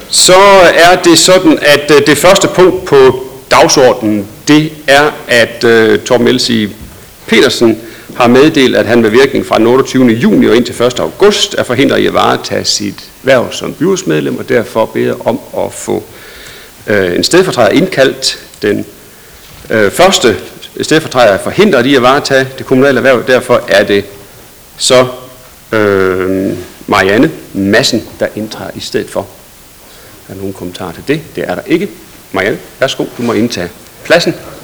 Så er det sådan, at det første punkt på dagsordenen, det er, at Torben Elsie Petersen har meddelt, at han med virkning fra den 28. juni og indtil 1. august er forhindret i at varetage sit hverv som byrådsmedlem, og derfor beder om at få en stedfortræder indkaldt. Den første stedfortræder er forhindret i at varetage det kommunale erhverv, derfor er det så Marianne Madsen, der indtræder i stedet for. Er der nogen kommentarer til det? Det er der ikke. Marianne, værsgo, du må indtage pladsen.